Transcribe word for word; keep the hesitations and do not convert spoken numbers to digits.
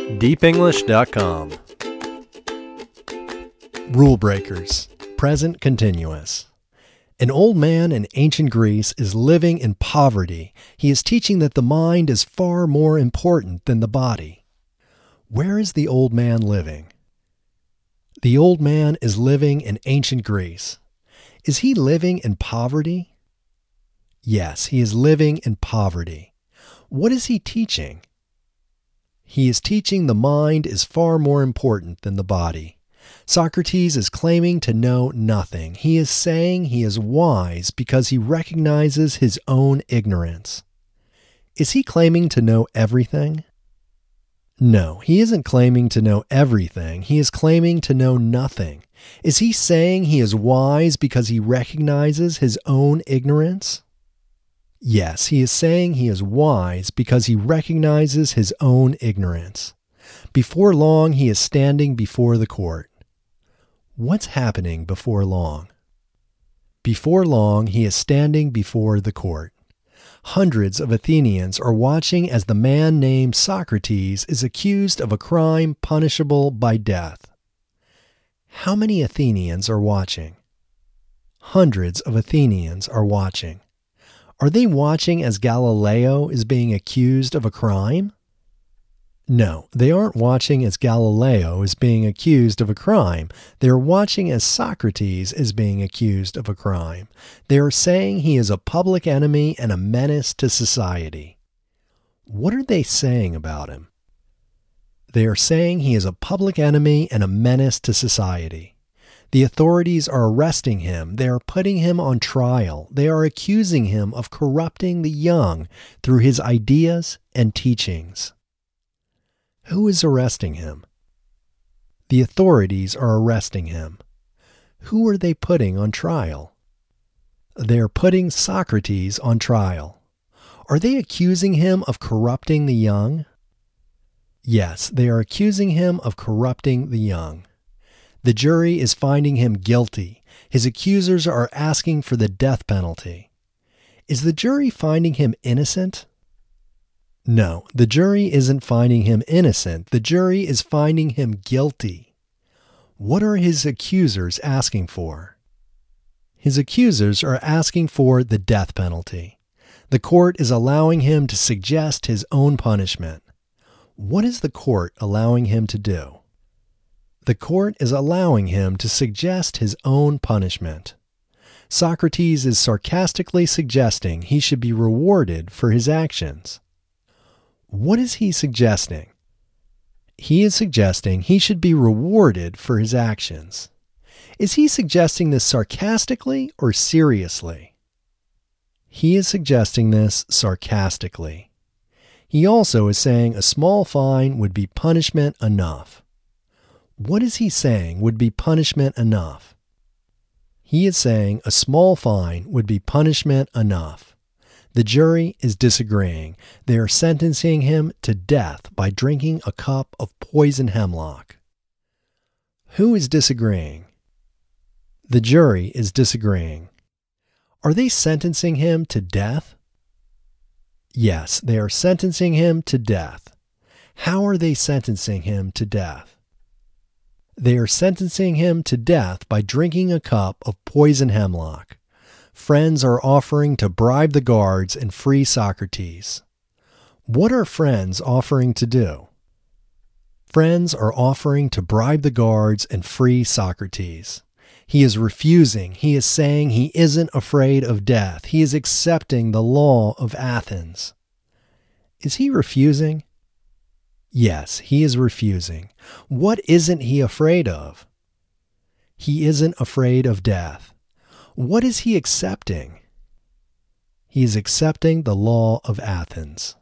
deep english dot com. Rule breakers. Present continuous. An old man in ancient Greece is living in poverty. He is teaching that the mind is far more important than the body. Where is the old man living? The old man is living in ancient Greece. Is he living in poverty? Yes, he is living in poverty. What is he teaching? He is teaching the mind is far more important than the body. Socrates is claiming to know nothing. He is saying he is wise because he recognizes his own ignorance. Is he claiming to know everything? No, he isn't claiming to know everything. He is claiming to know nothing. Is he saying he is wise because he recognizes his own ignorance? Yes, he is saying he is wise because he recognizes his own ignorance. Before long, he is standing before the court. What's happening before long? Before long, he is standing before the court. Hundreds of Athenians are watching as the man named Socrates is accused of a crime punishable by death. How many Athenians are watching? Hundreds of Athenians are watching. Are they watching as Galileo is being accused of a crime? No, they aren't watching as Galileo is being accused of a crime. They are watching as Socrates is being accused of a crime. They are saying he is a public enemy and a menace to society. What are they saying about him? They are saying he is a public enemy and a menace to society. The authorities are arresting him. They are putting him on trial. They are accusing him of corrupting the young through his ideas and teachings. Who is arresting him? The authorities are arresting him. Who are they putting on trial? They are putting Socrates on trial. Are they accusing him of corrupting the young? Yes, they are accusing him of corrupting the young. The jury is finding him guilty. His accusers are asking for the death penalty. Is the jury finding him innocent? No, the jury isn't finding him innocent. The jury is finding him guilty. What are his accusers asking for? His accusers are asking for the death penalty. The court is allowing him to suggest his own punishment. What is the court allowing him to do? The court is allowing him to suggest his own punishment. Socrates is sarcastically suggesting he should be rewarded for his actions. What is he suggesting? He is suggesting he should be rewarded for his actions. Is he suggesting this sarcastically or seriously? He is suggesting this sarcastically. He also is saying a small fine would be punishment enough. What is he saying would be punishment enough? He is saying a small fine would be punishment enough. The jury is disagreeing. They are sentencing him to death by drinking a cup of poison hemlock. Who is disagreeing? The jury is disagreeing. Are they sentencing him to death? Yes, they are sentencing him to death. How are they sentencing him to death? They are sentencing him to death by drinking a cup of poison hemlock. Friends are offering to bribe the guards and free Socrates. What are friends offering to do? Friends are offering to bribe the guards and free Socrates. He is refusing. He is saying he isn't afraid of death. He is accepting the law of Athens. Is he refusing? Yes, he is refusing. What isn't he afraid of? He isn't afraid of death. What is he accepting? He is accepting the law of Athens.